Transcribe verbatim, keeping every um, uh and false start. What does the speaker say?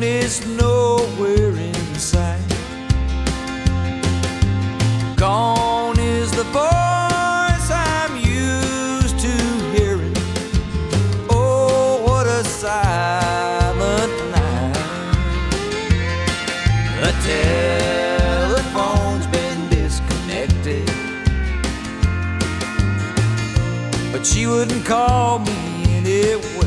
is nowhere in sight. Gone is the voice I'm used to hearing. Oh, what a silent night. The telephone's been disconnected, but she wouldn't call me anyway.